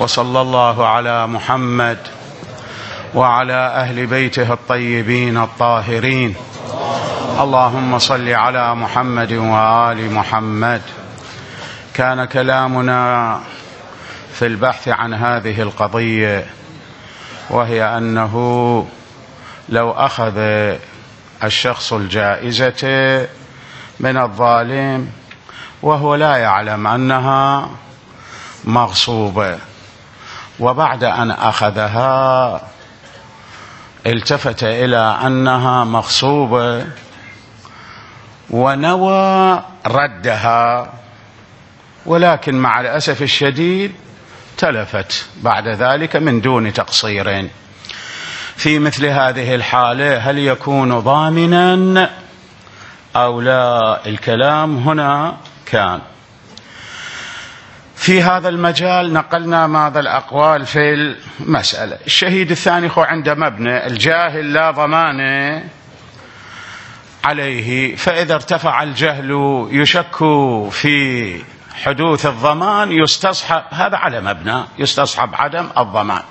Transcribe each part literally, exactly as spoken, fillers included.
وصلى الله على محمد وعلى أهل بيته الطيبين الطاهرين. اللهم صل على محمد وآل محمد. كان كلامنا في البحث عن هذه القضية، وهي أنه لو أخذ الشخص الجائزة من الظالم وهو لا يعلم أنها مغصوبة، وبعد أن أخذها التفت إلى أنها مغصوبة ونوى ردها، ولكن مع الأسف الشديد تلفت بعد ذلك من دون تقصير، في مثل هذه الحالة هل يكون ضامنا أو لا؟ الكلام هنا كان في هذا المجال. نقلنا ماذا الأقوال في المسألة. الشهيد الثاني هو عند مبنى الجاهل لا ضمان عليه، فإذا ارتفع الجهل يشك في حدوث الضمان يستصحب، هذا على مبنى يستصحب عدم الضمان.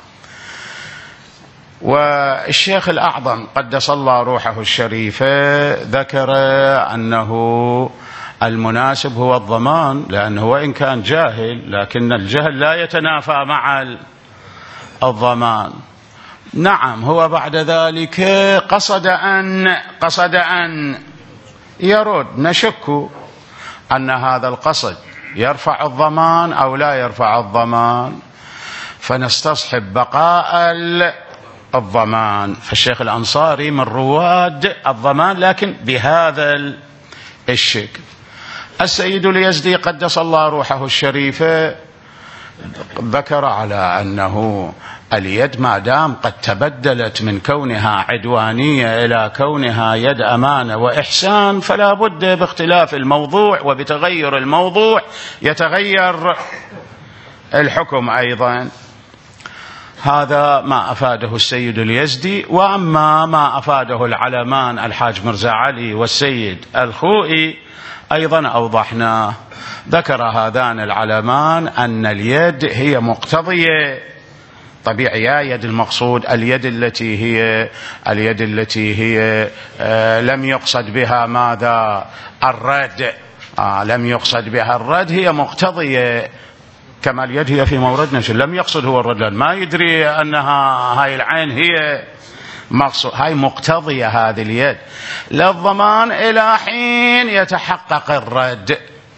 والشيخ الأعظم قدس الله روحه الشريفة ذكر أنه المناسب هو الضمان، لأنه وإن كان جاهل لكن الجهل لا يتنافى مع الضمان. نعم، هو بعد ذلك قصد أن قصد أن يرد، نشك أن هذا القصد يرفع الضمان أو لا يرفع الضمان، فنستصحب بقاء الضمان. فالشيخ الأنصاري من رواد الضمان لكن بهذا الشكل. السيد اليزدي قدس الله روحه الشريفة ذكر على أنه اليد ما دام قد تبدلت من كونها عدوانية إلى كونها يد أمانة وإحسان، فلا بد باختلاف الموضوع وبتغير الموضوع يتغير الحكم أيضا. هذا ما أفاده السيد اليزدي. وأما ما أفاده العلمان الحاج مرزا علي والسيد الخوئي أيضا أوضحناه. ذكر هذان العلمان أن اليد هي مقتضية طبيعي، يا يد المقصود اليد التي هي اليد التي هي آه لم يقصد بها ماذا؟ الرد. آه لم يقصد بها الرد، هي مقتضية، كما اليد هي في مورد نشر، لم يقصد هو الرد، ما يدري أنها هاي العين هي مقصود، هاي مقتضية هذه اليد للضمان إلى حين يتحقق الرد،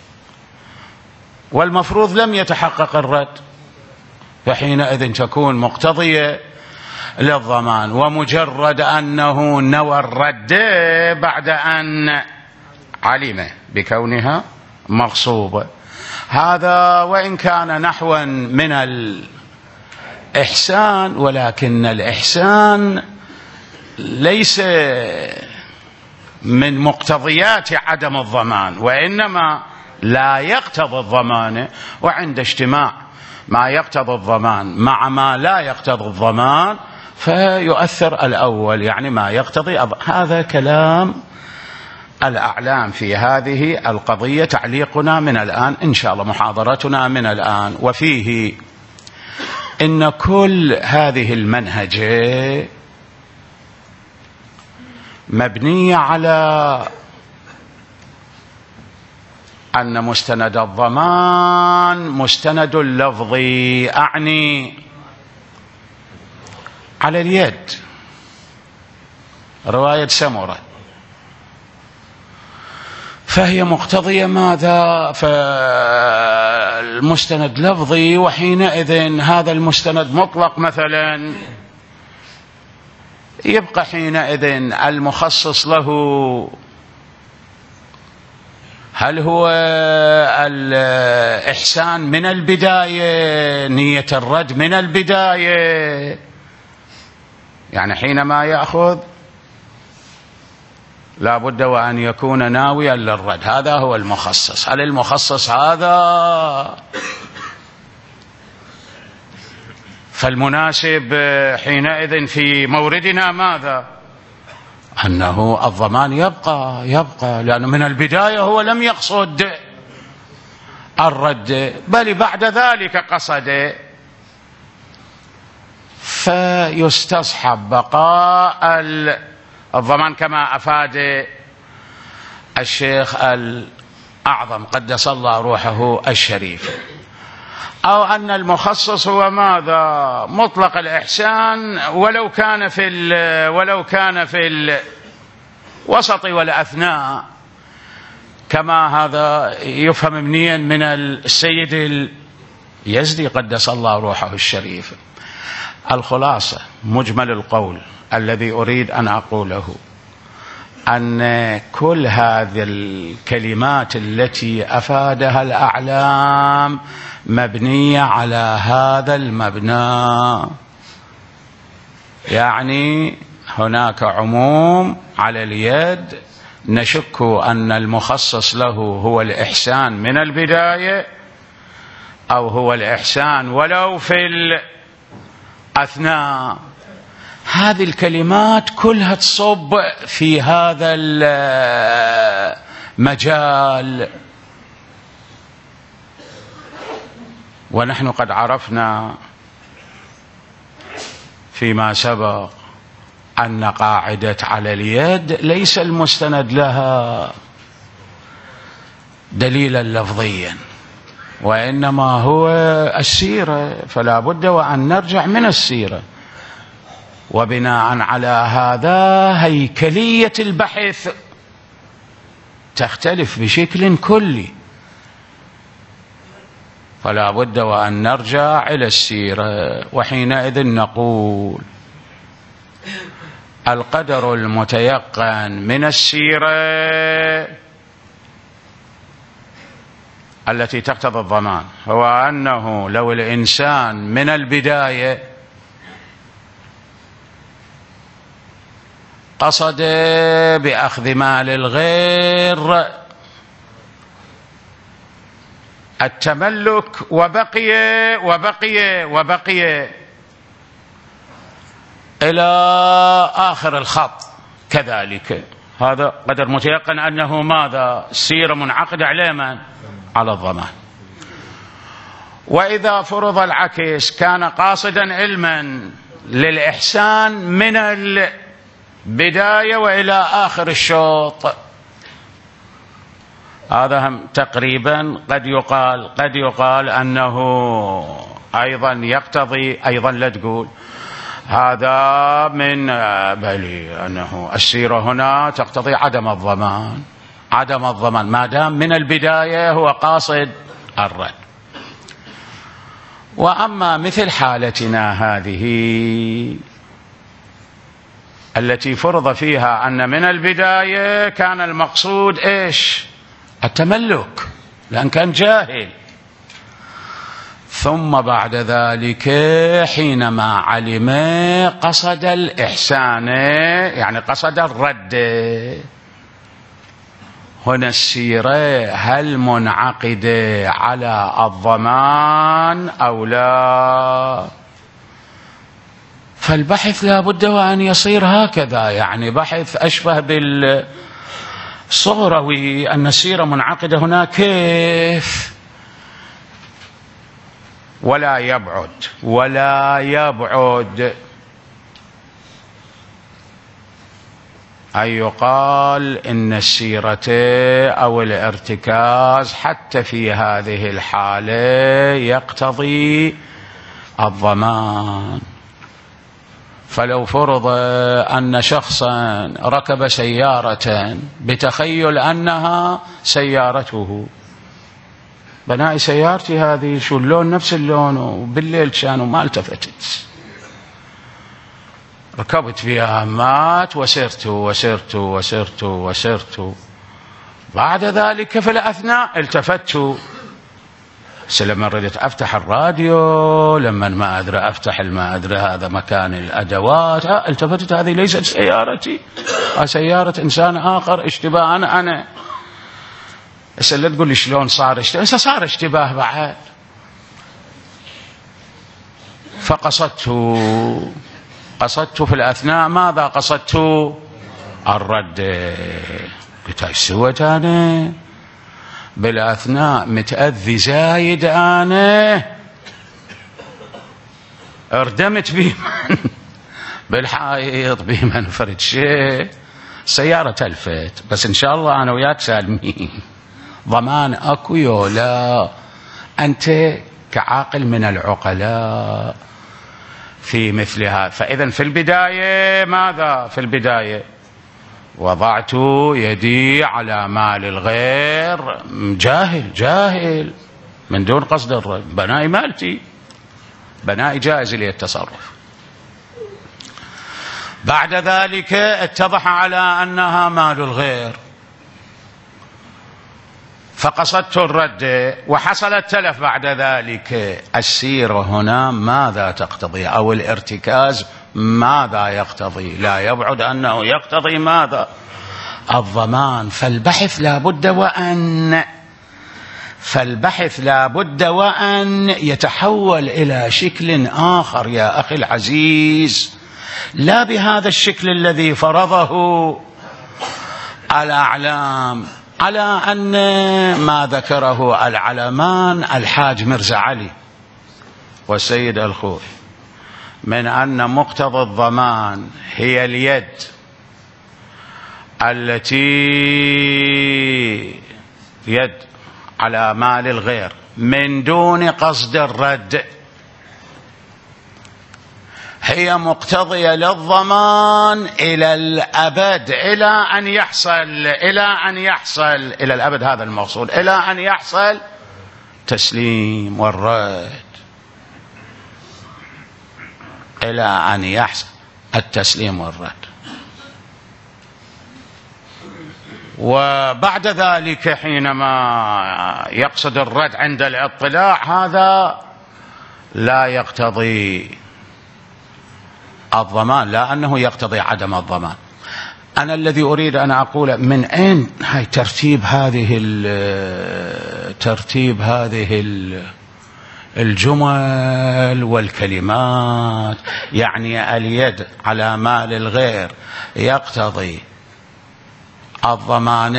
والمفروض لم يتحقق الرد، فحينئذ تكون مقتضية للضمان. ومجرد أنه نوى الرد بعد أن علم بكونها مغصوبة، هذا وإن كان نحوا من الإحسان، ولكن الإحسان ليس من مقتضيات عدم الضمان، وإنما لا يقتضي الضمان. وعند اجتماع ما يقتضي الضمان مع ما لا يقتضي الضمان فيؤثر الأول، يعني ما يقتضي. هذا كلام الأعلام في هذه القضية. تعليقنا من الآن إن شاء الله، محاضرتنا من الآن، وفيه إن كل هذه المنهجة مبنية على أن مستند الضمان مستند لفظي، أعني على اليد، رواية سمرة، فهي مقتضية ماذا؟ فالمستند لفظي، وحينئذ هذا المستند مطلق مثلا، يبقى حينئذ المخصص له هل هو الإحسان من البداية، نية الرد من البداية، يعني حينما يأخذ لا بد وأن يكون ناويا للرد، هذا هو المخصص. هل المخصص هذا؟ فالمناسب حينئذ في موردنا ماذا؟ أنه الضمان يبقى يبقى لأنه من البداية هو لم يقصد الرد، بل بعد ذلك قصد فيستصحب بقاء الضمان كما أفاد الشيخ الأعظم قدس الله روحه الشريف، أو أن المخصص هو ماذا؟ مطلق الإحسان ولو كان في ولو كان في الوسط والأثناء، كما هذا يفهم منيا من السيد اليزدي قدس الله روحه الشريف. الخلاصة مجمل القول الذي أريد أن أقوله أن كل هذه الكلمات التي أفادها الأعلام مبنية على هذا المبنى، يعني هناك عموم على اليد، نشك أن المخصص له هو الإحسان من البداية أو هو الإحسان ولو في الأثناء. هذه الكلمات كلها تصب في هذا المجال، ونحن قد عرفنا فيما سبق أن قاعدة على اليد ليس المستند لها دليلا لفظيا، وإنما هو السيرة، فلا بد وأن نرجع من السيرة، وبناء على هذا هيكلية البحث تختلف بشكل كلي، فلا بد وأن نرجع إلى السيرة. وحينئذ نقول القدر المتيقن من السيرة التي تقتضي الضمان هو أنه لو الإنسان من البداية قصد بأخذ مال الغير التملك وبقي وبقي وبقي إلى آخر الخط كذلك، هذا قدر متيقن أنه ماذا؟ السيرة منعقدة على من؟ على الضمان. وإذا فرض العكس، كان قاصدا علما للإحسان من البداية وإلى آخر الشوط، هذا هم تقريبا قد يقال قد يقال أنه أيضا يقتضي، أيضا لا تقول هذا من بلي أنه السيرة هنا تقتضي عدم الضمان، عدم الضمان ما دام من البداية هو قاصد الرد. وأما مثل حالتنا هذه التي فرض فيها أن من البداية كان المقصود إيش؟ التملك، لأن كان جاهل، ثم بعد ذلك حينما علم قصد الإحسان، يعني قصد الرد. هنا السيرة هل منعقدة على الضمان أو لا؟ فالبحث لا بد وأن يصير هكذا، يعني بحث أشبه بالصغروي، أن السيرة منعقدة هنا كيف؟ ولا يبعد ولا يبعد أن يقال إن السيرة أو الارتكاز حتى في هذه الحالة يقتضي الضمان. فلو فرض أن شخصا ركب سيارة بتخيل أنها سيارته، بناء سيارتي هذه شو اللون؟ نفس اللون، وبالليل كانوا ما التفتت، ركبت فيها مات وسرت وسرت وسرت وسرت، بعد ذلك في الأثناء التفت، لما ردت أفتح الراديو، لما ما أدري أفتح ما أدري هذا مكان الأدوات، التفتت هذه ليست سيارتي، سيارة إنسان آخر، اشتباه أنا أنا بس لا تقول لي شلون صار اشتباه، صار اشتباه بعد. فقصدت قصدت في الأثناء ماذا؟ قصدت الرد. قلت ايش سويت أنا بالأثناء؟ متأذي زايد أنا، اردمت بيمن بالحائط، بيمن فرد شيء، سيارة تلفت، بس إن شاء الله أنا وياك سالمين، ضمان أكو يولا. أنت كعاقل من العقلاء في مثل هذا. فإذا في البداية ماذا؟ في البداية وضعت يدي على مال الغير، جاهل جاهل من دون قصد الرد، بنائي مالتي، بنائي جائز لي التصرف. بعد ذلك اتضح على أنها مال الغير، فقصدت الرد وحصل التلف بعد ذلك. السيرة هنا ماذا تقتضي؟ أو الارتكاز ماذا يقتضي؟ لا يبعد أنه يقتضي ماذا؟ الضمان. فالبحث لا بد وأن فالبحث لا بد وأن يتحول إلى شكل آخر يا أخي العزيز، لا بهذا الشكل الذي فرضه الأعلام، على أن ما ذكره العلمان الحاج مرزا علي والسيد الخوي من أن مقتضى الضمان هي اليد التي يد على مال الغير من دون قصد الرد، هي مقتضية للضمان إلى الأبد، إلى أن يحصل إلى أن يحصل إلى الأبد، هذا المقصود، إلى أن يحصل تسليم والرد، إلى أن يحصل التسليم والرد. وبعد ذلك حينما يقصد الرد عند الاطلاع، هذا لا يقتضي الضمان، لا أنه يقتضي عدم الضمان. أنا الذي أريد أن أقول من أين هاي ترتيب هذه ترتيب هذه الجمل والكلمات. يعني اليد على مال الغير يقتضي الضمان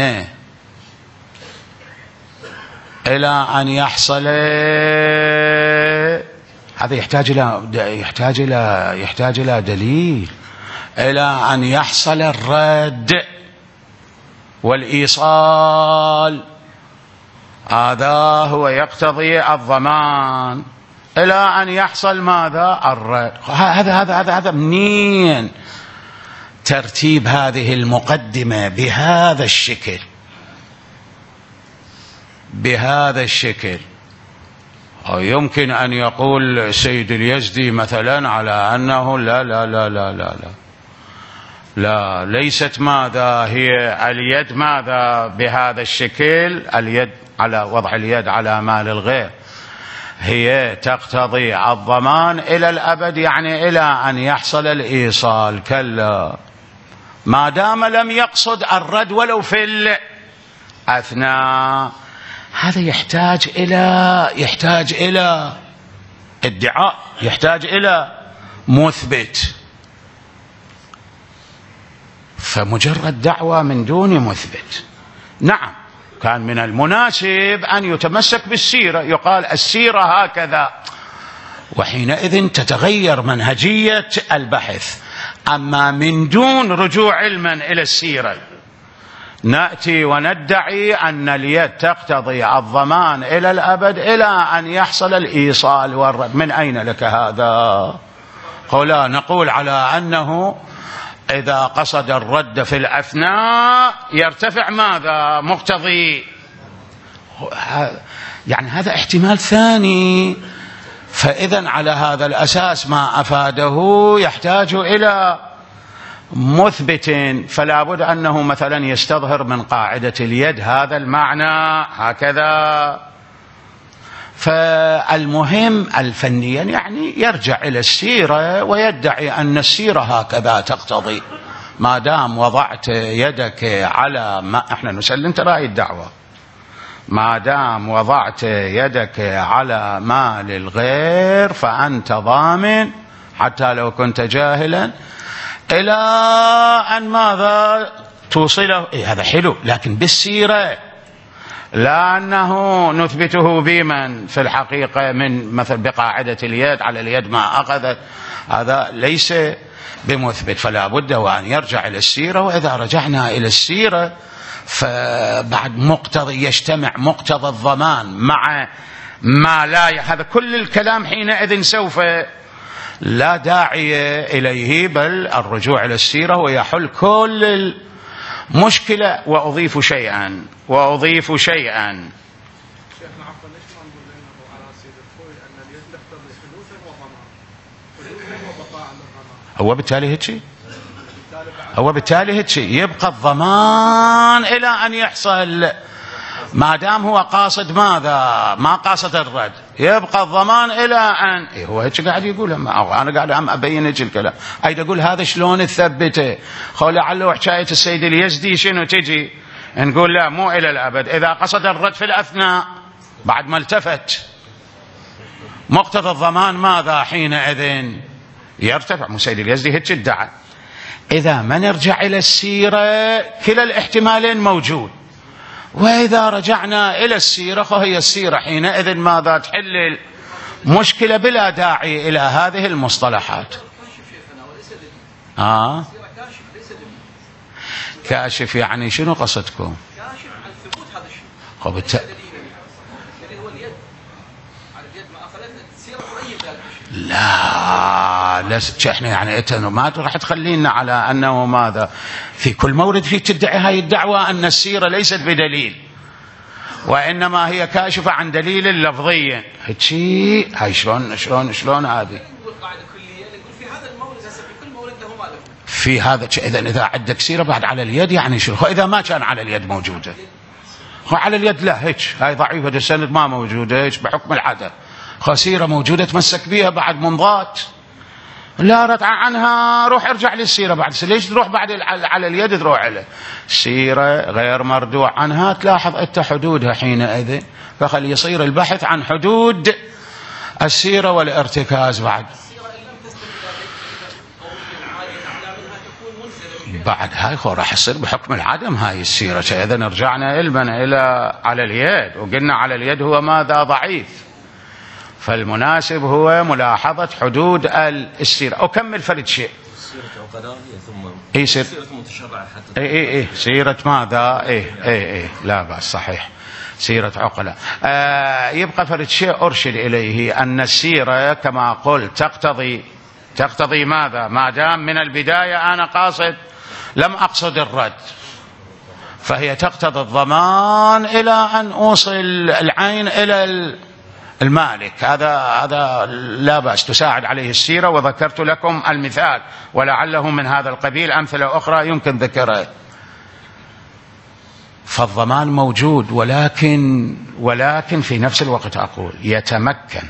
إلى أن يحصل، هذا يحتاج إلى يحتاج إلى يحتاج إلى دليل، إلى أن يحصل الرد والإيصال، هذا هو يقتضي الضمان، إلى أن يحصل ماذا؟ الرد. هذا هذا هذا هذا منين ترتيب هذه المقدمة بهذا الشكل بهذا الشكل؟ يمكن أن يقول سيد اليزدي مثلا على أنه لا لا لا لا لا لا لا ليست ماذا هي اليد ماذا بهذا الشكل، اليد على وضع اليد على مال الغير هي تقتضي الضمان إلى الأبد، يعني إلى أن يحصل الإيصال. كلا، ما دام لم يقصد الرد ولو في الأثناء، هذا يحتاج إلى يحتاج إلى ادعاء، يحتاج إلى مثبت. فمجرد دعوة من دون مثبت، نعم كان من المناسب أن يتمسك بالسيرة، يقال السيرة هكذا، وحينئذ تتغير منهجية البحث. أما من دون رجوع علما إلى السيرة نأتي وندعي أن اليد تقتضي الضمان إلى الأبد إلى أن يحصل الإيصال والرد. من أين لك هذا؟ قولا نقول على أنه إذا قصد الرد في الأثناء يرتفع ماذا؟ مقتضي، يعني هذا احتمال ثاني. فإذا على هذا الأساس ما أفاده يحتاج إلى مثبت، فلا بد أنه مثلا يستظهر من قاعدة اليد هذا المعنى هكذا. فالمهم الفنيا يعني يرجع إلى السيرة ويدعي أن السيرة هكذا تقتضي، ما دام وضعت يدك على ما احنا نسلم ترى الدعوة، ما دام وضعت يدك على مال الغير فأنت ضامن حتى لو كنت جاهلا إلى أن ماذا توصله. إيه هذا حلو، لكن بالسيرة لا أنه نثبته بمن في الحقيقة من مثل بقاعدة اليد على اليد ما أخذت، هذا ليس بمثبت. فلا بد وأن يرجع إلى السيرة. وإذا رجعنا إلى السيرة فبعد مقتضي يجتمع مقتضى الضمان مع ما لا، هذا كل الكلام حينئذ سوف لا داعي إليه، بل الرجوع إلى السيرة ويحل كل المشكلة. وأضيف شيئا وأضيف شيئا شيخنا عفوا، ليش ما نقول انه على سيد الخوي ان اليد تقتضي حدوثا وضمان، حدوثا وبقاء الضمان، هو بالتالي هيك شيء هو بالتالي هيك شيء يبقى الضمان إلى أن يحصل، ما دام هو قاصد ماذا؟ ما قاصد الرد، يبقى الضمان إلى أن إيه هو هيك قاعد يقول. أنا قاعد عم أبين هيك الكلام، أيد أقول هذا شلون تثبته؟ خو لعله حكاية السيد اليزدي شنو تجي نقول لا مو إلى الأبد، إذا قصد الرد في الأثناء بعد ما التفت مقتضى الضمان ماذا حينئذ؟ يرتفع. مو سيد اليزدي هيك ادعى. إذا ما نرجع إلى السيرة كلا الاحتمالين موجود. وإذا رجعنا إلى السيرة فهي السيرة حينئذ ماذا؟ تحل المشكلة بلا داعي إلى هذه المصطلحات. آه كاشف يعني شنو قصدكم؟ كاشف عن ثبوت هذا الشيء. خب الت... هو اليد على اليد ما أخذتنا السيرة تؤيد هذا الشيء. لا لست احنا يعني انت ما راح تخلينا على انه ماذا في كل مورد فيه تدعي هاي الدعوة ان السيرة ليست بدليل وانما هي كاشفة عن دليل لفظي. هيك هاي شلون شلون شلون هذه؟ نقول قاعدة كلية، نقول في هذا المورد هسه في كل مورد له ما له. في هذا اذا اذا عندك سيرة بعد على اليد يعني شو؟ اذا ما كان على اليد موجودة على اليد لا هيك هاي ضعيفة السند ما موجودة هيك بحكم العادة. خسيرة موجودة تمسك بيها بعد منضات لا رتع عنها، روح ارجع للسيرة بعد. ليش تروح بعد على اليد؟ تروح على السيرة غير مردوع عنها، تلاحظ انت حدودها حينئذ، فخلي يصير البحث عن حدود السيرة والارتكاز بعد. بعد هاي خو راح يصير بحكم العدم هاي السيرة. إذا رجعنا علما إلى على اليد وقلنا على اليد هو ماذا؟ ضعيف. فالمناسب هو ملاحظة حدود السيرة. أكمل فرد شيء. سيرة عقلاء ثم إيه سيرة متشرعة حتى إيه إيه إيه سيرة ماذا؟ إيه إيه إيه لا بأس صحيح سيرة عقلاء. آه يبقى فرد شيء أرشد إليه أن السيرة كما قلت تقتضي تقتضي ماذا؟ ما دام من البداية أنا قاصد لم أقصد الرد، فهي تقتضي الضمان إلى أن أوصل العين إلى المالك. هذا هذا لا بأس تساعد عليه السيرة. وذكرت لكم المثال ولعله من هذا القبيل أمثلة أخرى يمكن ذكرها. فالضمان موجود، ولكن ولكن في نفس الوقت أقول يتمكن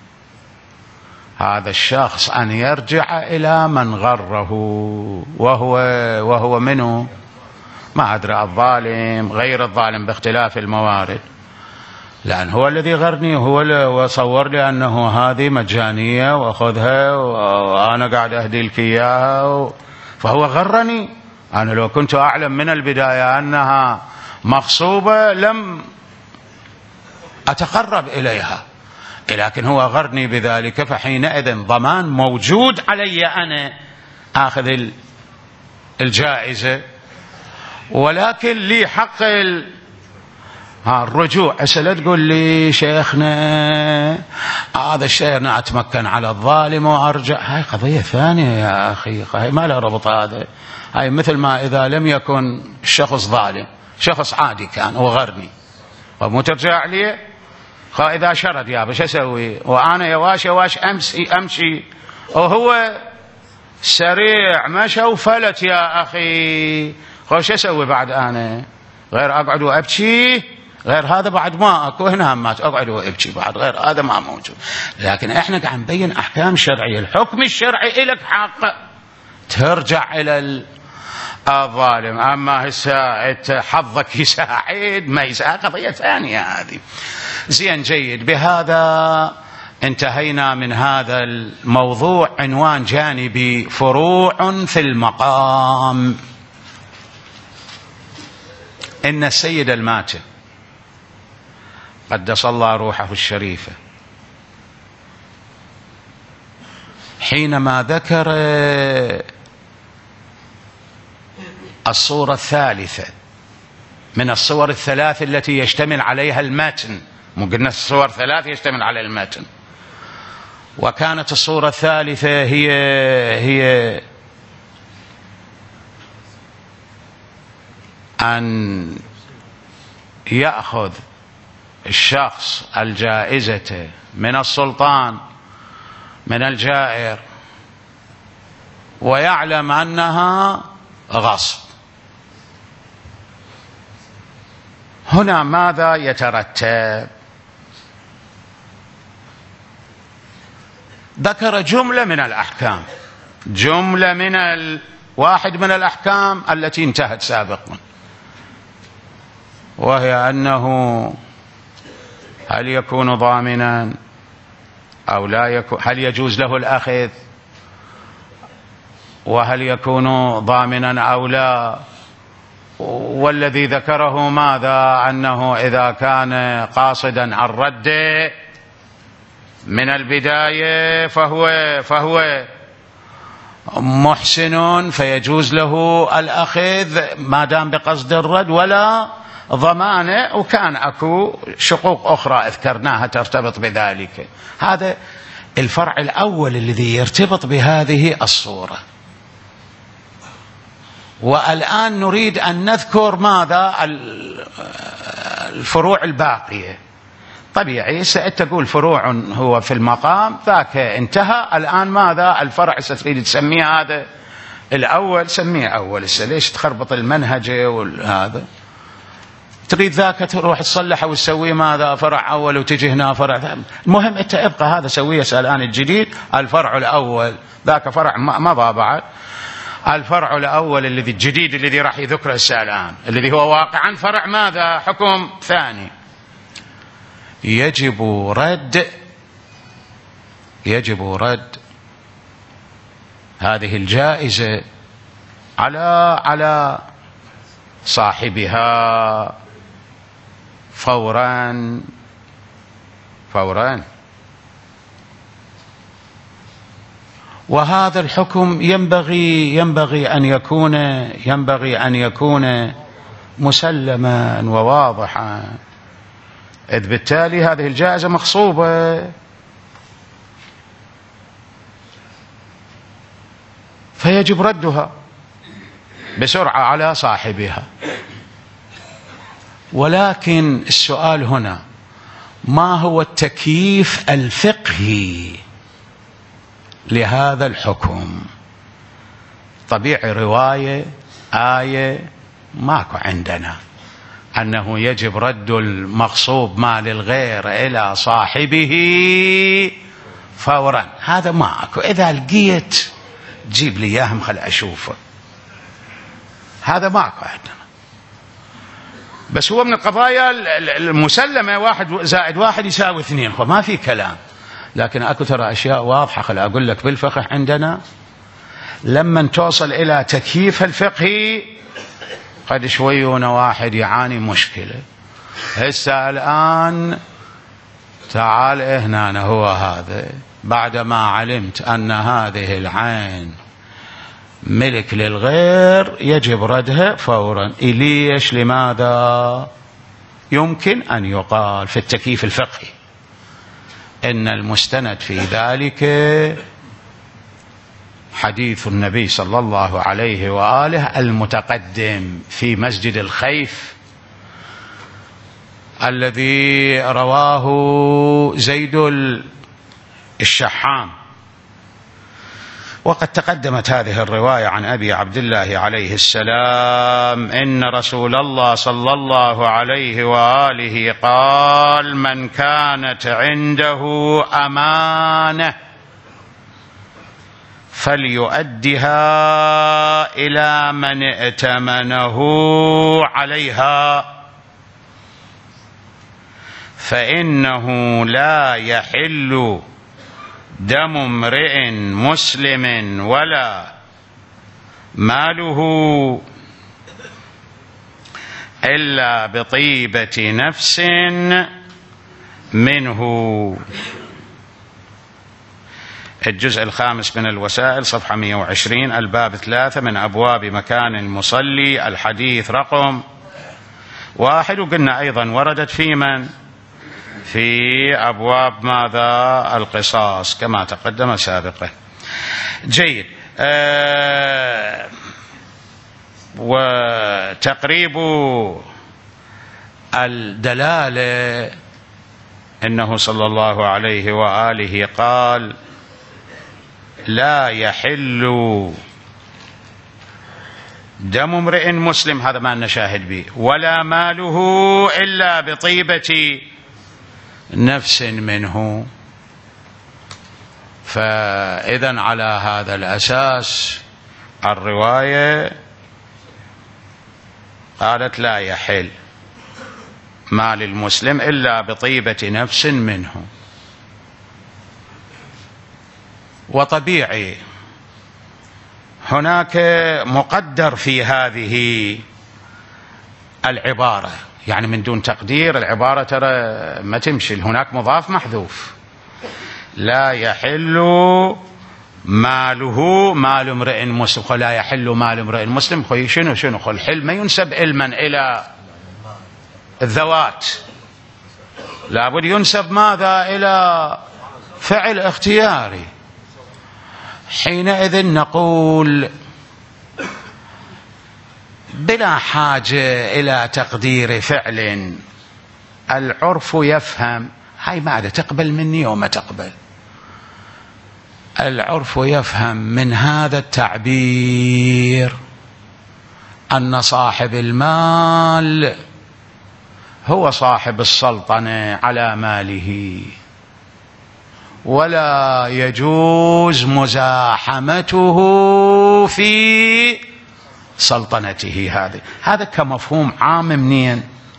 هذا الشخص أن يرجع إلى من غره، وهو وهو منه ما أدري الظالم غير الظالم باختلاف الموارد، لأن هو الذي غرني، هو اللي صور لي أنه هذه مجانية وأخذها وأنا قاعد أهدي لك إياها، فهو غرني. أنا لو كنت أعلم من البداية أنها مغصوبة لم أتقرب إليها، لكن هو غرني بذلك، فحينئذ ضمان موجود علي أنا آخذ الجائزة، ولكن لي حق الرجوع. أسأل تقول لي شيخنا هذا الشيء أنا أتمكن على الظالم وأرجع، هاي قضية ثانية يا أخي، هاي ما له ربط. هذا هاي مثل ما إذا لم يكن الشخص ظالم، شخص عادي كان وغرني ومو ترجع لي، إذا شرد يا بش أسوي وأنا يواش يواش أمشي أمشي وهو سريع مشى وفلت يا أخي، خوش أسوي بعد أنا غير أقعد وأبكي؟ غير هذا بعد ما أكو هنا ما أقعد وأبكي بعد، غير هذا ما موجود. لكن إحنا قاعد نبين أحكام شرعية. الحكم الشرعي إلك حق ترجع إلى الظالم، أما هسه حظك يساعد ما يساعد قضية ثانية هذه. زين جيد. بهذا انتهينا من هذا الموضوع. عنوان جانبي: فروع في المقام. إن السيد الماتة قدس الله روحه الشريفة حينما ذكر الصورة الثالثة من الصور الثلاث التي يشتمل عليها المتن، مو قلنا الصور ثلاث يشتمل على المتن، وكانت الصورة الثالثة هي هي أن يأخذ الشخص الجائزة من السلطان من الجائر ويعلم أنها غصب. هنا ماذا يترتب؟ ذكر جملة من الأحكام، جملة من ال... واحد من الأحكام التي انتهت سابقا، وهي أنه هل يكون ضامنا أو لا يكون، هل يجوز له الأخذ، وهل يكون ضامنا أو لا. والذي ذكره ماذا؟ أنه إذا كان قاصدا الرد من البداية فهو فهو محسن فيجوز له الأخذ ما دام بقصد الرد ولا ضمانه، وكان أكو شقوق أخرى أذكرناها ترتبط بذلك. هذا الفرع الأول الذي يرتبط بهذه الصورة. والآن نريد أن نذكر ماذا؟ الفروع الباقية. طبيعي ستقول فروع هو في المقام ذاك انتهى، الآن ماذا؟ الفرع ستريد تسميه هذا الأول، سميه أول. ليش تخربط المنهج وهذا؟ تريد ذاك تروح تصلحه وتسويه ماذا؟ فرع أول وتجي هنا فرع ثاني. المهم أنت ابقى هذا سويه الآن الجديد الفرع الأول، ذاك فرع مضى بعد. الفرع الأول الذي الجديد الذي راح يذكره الآن الذي هو واقعا فرع ماذا؟ حكم ثاني. يجب رد يجب رد هذه الجائزة على على صاحبها فورا فورا. وهذا الحكم ينبغي ينبغي أن يكون ينبغي أن يكون مسلما وواضحا، إذ بالتالي هذه الجائزة مغصوبة، فيجب ردها بسرعة على صاحبها. ولكن السؤال هنا ما هو التكييف الفقهي لهذا الحكم؟ طبيعي رواية آية ماكو عندنا أنه يجب رد المغصوب مال الغير إلى صاحبه فورا، هذا ماكو. إذا لقيت جيب لي إياهم خل أشوفه، هذا ماكو عندنا. بس هو من القضايا المسلمة واحد زائد واحد يساوي اثنين، فما في كلام. لكن أكو ترى أشياء واضحة خل أقول لك بالفقه عندنا لما توصل إلى تكييف الفقهي قد شويونا واحد يعاني مشكلة. هسه الآن تعال هنا هو هذا بعدما علمت أن هذه العين ملك للغير يجب ردها فورا. إليش؟ لماذا؟ يمكن أن يقال في التكييف الفقهي إن المستند في ذلك حديث النبي صلى الله عليه وآله المتقدم في مسجد الخيف الذي رواه زيد الشحام. وقد تقدمت هذه الرواية عن أبي عبد الله عليه السلام إن رسول الله صلى الله عليه وآله قال من كانت عنده أمانة فليؤدها إلى من ائتمنه عليها، فإنه لا يحل دم امرئ مسلم ولا ماله إلا بطيبة نفس منه. الجزء الخامس من الوسائل صفحة مئة وعشرين، الباب ثلاثة من أبواب مكان المصلي، الحديث رقم واحد. وقلنا أيضا وردت في من؟ في أبواب ماذا؟ القصاص كما تقدم سابقا. جيد. آه وتقريب الدلالة إنه صلى الله عليه وآله قال: لا يحل دم امرئ مسلم، هذا ما نشاهد به، ولا ماله إلا بطيبة نفس منه. فإذن على هذا الأساس الرواية قالت لا يحل مال المسلم إلا بطيبة نفس منه. وطبيعي هناك مقدر في هذه العبارة، يعني من دون تقدير العبارة ترى ما تمشي، هناك مضاف محذوف. لا يحل ماله مال امرئ مسلم، لا يحل مال امرئ مسلم، خوي شنو شنو خل الحل ما ينسب علما إلى الذوات، لابد ينسب ماذا؟ إلى فعل اختياري. حينئذ نقول بلا حاجة إلى تقدير فعل، العرف يفهم، هاي ما عاد تقبل مني وما تقبل، العرف يفهم من هذا التعبير أن صاحب المال هو صاحب السلطنة على ماله، ولا يجوز مزاحمته في سلطنته. هذه هذا كمفهوم عام منين؟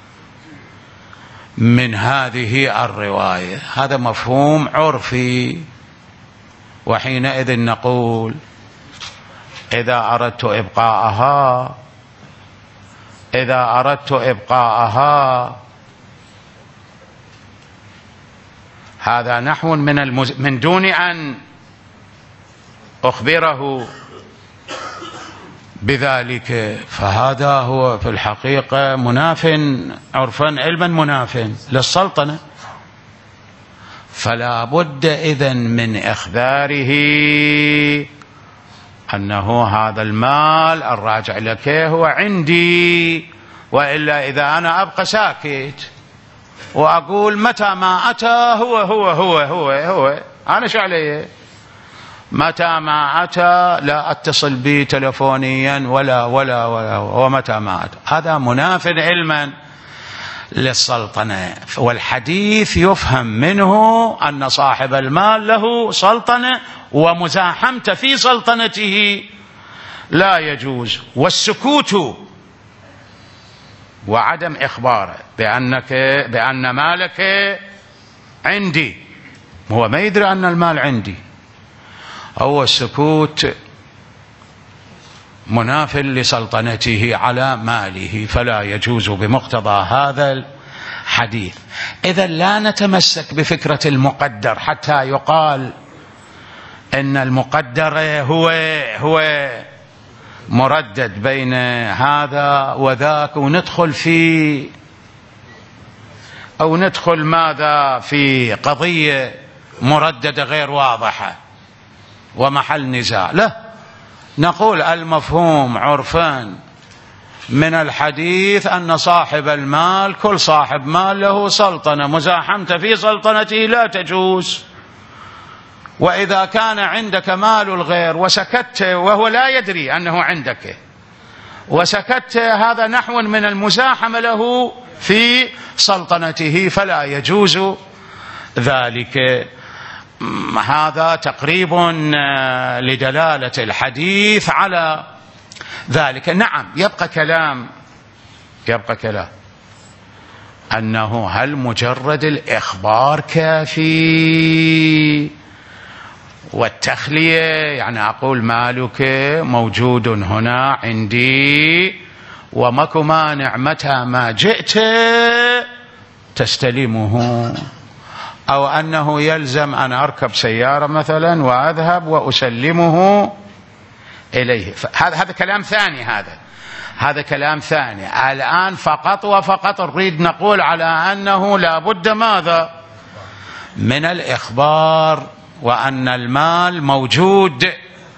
من هذه الرواية، هذا مفهوم عرفي. وحينئذ نقول إذا أردت إبقاءها إذا أردت إبقاءها هذا نحو من المز... من دون أن أخبره بذلك، فهذا هو في الحقيقة مناف عرفا علما مناف للسلطنة. فلا بد إذن من إخباره أنه هذا المال الراجع لك هو عندي، وإلا إذا أنا أبقى ساكت وأقول متى ما أتى هو هو هو هو هو أنا شو علي؟ متى ما أتى لا أتصل بي تلفونيا ولا ولا ولا ومتى ما أتى، هذا مناف علما للسلطنة. والحديث يفهم منه أن صاحب المال له سلطنة، ومزاحمته في سلطنته لا يجوز. والسكوت وعدم إخباره بأنك بأن مالك عندي، هو ما يدري أن المال عندي، هو السكوت مناف لسلطنته على ماله، فلا يجوز بمقتضى هذا الحديث. إذا لا نتمسك بفكرة المقدر حتى يقال إن المقدر هو هو مردد بين هذا وذاك، وندخل في أو ندخل ماذا في قضية مرددة غير واضحة ومحل نزاع. لا، نقول المفهوم عرفان من الحديث أن صاحب المال كل صاحب مال له سلطنة، مزاحمته في سلطنته لا تجوز. وإذا كان عندك مال الغير وسكت وهو لا يدري أنه عندك وسكت، هذا نحو من المزاحمة له في سلطنته، فلا يجوز ذلك. هذا تقريب لدلالة الحديث على ذلك. نعم، يبقى كلام يبقى كلام أنه هل مجرد الإخبار كافي والتخلية؟ يعني أقول مالك موجود هنا عندي وماكو مانع متى ما جئت تستلمه، أو أنه يلزم أن أركب سيارة مثلا وأذهب وأسلمه إليه. هذا هذا كلام ثاني، هذا هذا كلام ثاني. الآن فقط وفقط نريد نقول على أنه لا بد ماذا من الإخبار، وأن المال موجود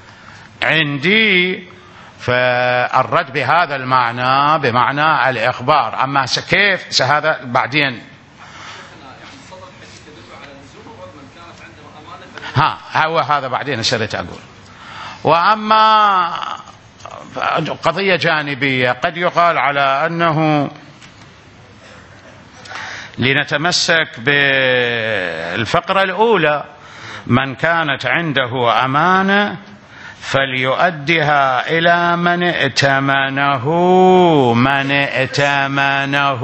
عندي، فالرد بهذا المعنى بمعنى الإخبار. أما كيف هذا بعدين. ها هو هذا بعدين سرت أقول. وأما قضية جانبية قد يقال على أنه لنتمسك بالفقرة الأولى: من كانت عنده أمانة فليؤدها إلى من ائتمنه من ائتمنه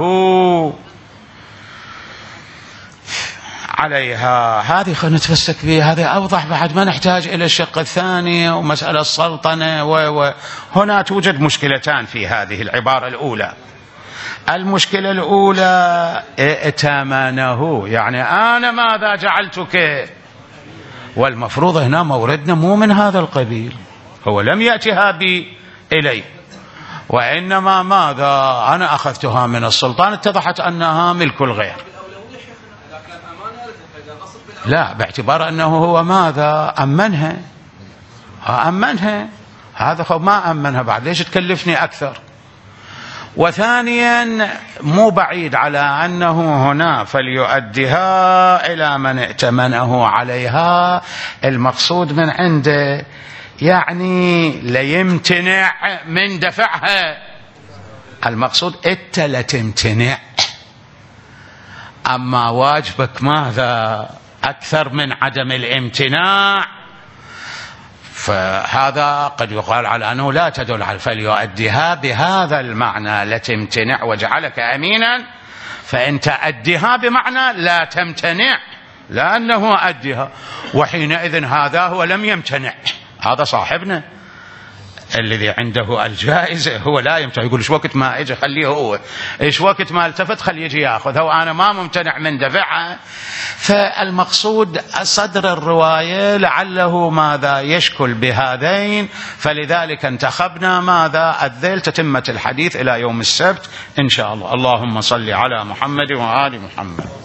عليها. هذه خلينا نتمسك بها، هذه أوضح بعد، ما نحتاج إلى الشق الثاني ومسألة السلطنة. وهنا توجد مشكلتان في هذه العبارة الأولى. المشكلة الأولى ائتمنه، يعني أنا ماذا جعلتك، والمفروض هنا موردنا مو من هذا القبيل، هو لم يأتها بي إلي، وإنما ماذا أنا أخذتها من السلطان، اتضحت أنها ملك الغير. لا، باعتبار أنه هو ماذا أمنها أمنها هذا هو ما أمنها بعد، ليش تكلفني أكثر. وثانيا مو بعيد على أنه هنا فليؤديها إلى من ائتمنه عليها، المقصود من عنده يعني ليمتنع من دفعها، المقصود أنت لا تمتنع، أما واجبك ماذا أكثر من عدم الامتناع. فهذا قد يقال على أنه لا تدل على فليؤديها بهذا المعنى لا تمتنع وجعلك أمينا، فإنت أديها بمعنى لا تمتنع، لأنه أديها، وحينئذ هذا هو لم يمتنع، هذا صاحبنا الذي عنده الجائزة هو لا يمتنع، يقول إيش وقت ما إجي خليه هو، إيش وقت ما التفت خليه يجي يأخذها وأنا ما ممتنع من دفعها. فالمقصود صدر الرواية لعله ماذا يشكل بهذين، فلذلك انتخبنا ماذا الذيل تتمة الحديث إلى يوم السبت إن شاء الله. اللهم صل على محمد وآل محمد.